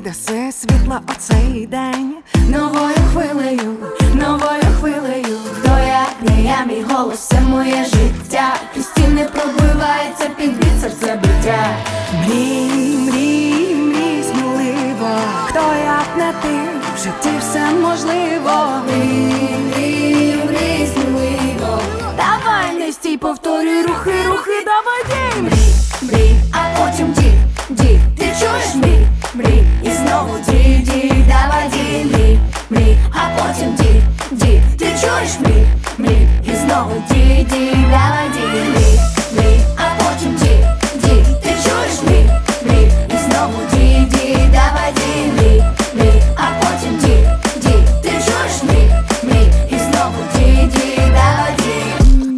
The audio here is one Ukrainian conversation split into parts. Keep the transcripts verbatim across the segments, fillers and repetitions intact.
даси світла оцей день новою хвилею, новою хвилею. Хто як не я, мій голос, це моє життя. Крізь стіни пробивається під бід серцебиття. Мрій, мрій, мрій сміливо, хто як не ти, в житті все можливо. Мрій, мрій, мрій сміливо. Давай не стій, повторюй рухи, рухи, давай дій. Мрій, мрій, а потім дій, дій. Ти чуєш, мрій, мрій, і знову дій, дій, давай дій. Мрій, мрій, а потім дій, дій. Ти чуєш, мрій, мрій, і знову дій, дій, давай дій. Мрій, мрій, а потім дій, дій. Ти чуєш, мрій, мрій, і знову дій, дій, давай дій. Мрій, мрій, а потім дій, дій. Ти чуєш, мрій, мрій, і знову дій, дій, давай дій.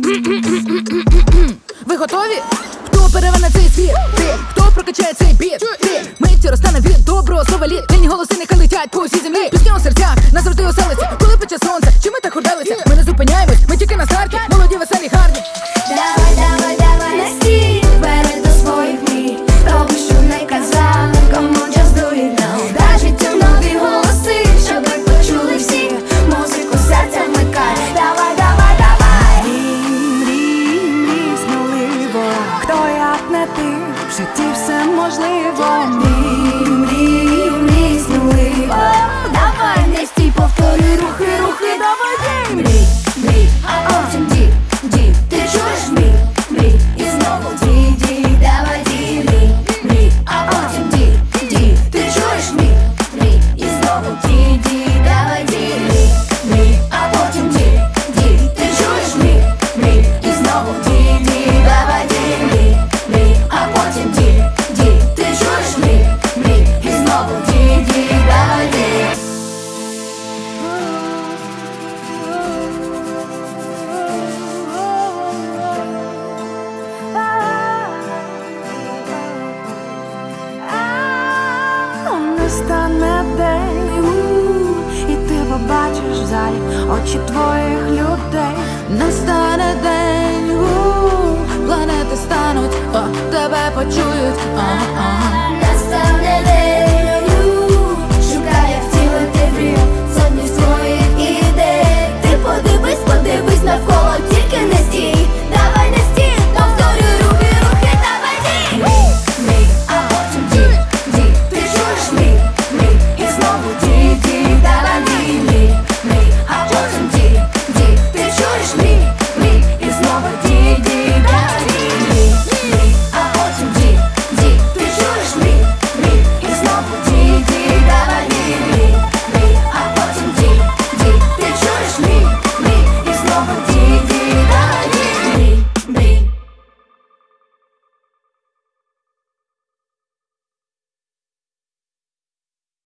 Ви готові? Хто переверне цей світ? Ти, хто прокачає цей біт? Ти, миттю розтане від доброго слова літ. Вільні голоси нехай летять по усій землі. Пісня у серцях назавжди оселиться. Коли пече сонце, чи ми так хурделися? Ми не зупиняємось, ми тільки на старті. Молоді, веселі, гарні. Давай, давай, давай, не стій вперед до своїх мрій. Хто би що не казав, кому just do it now. Дай життю нові голоси, щоб почули всі. Музику серця вмикай. Давай, давай, давай. Мрій, мрій, мрій сміливо, хто як не ти, в житті все можливо. Мрій, мрій, мрій сміливо. Давай, не стій, повторюй рухи, рухи, давай дій. Мрій, мрій, а потім дій, дій. Ти чуєш, мрій, мрій, і знову дій, дій, давай дій. Мрій, мрій, а потім дій, дій. Ти чуєш, мрій, мрій, і знову дій, дій, давай дій. Мрій, мрій, а потім дій, дій. Ти чуєш, мрій, мрій, і знову дій, дій, давай дій. Мрій, мрій, а потім дій, дій. Ти чуєш, мрій, мрій, і знову дій, дій, давай дій. Настане день, у, і ти побачиш в залі очі твоїх людей. Настане день, у, планети стануть, о, тебе почують. Ага, ага.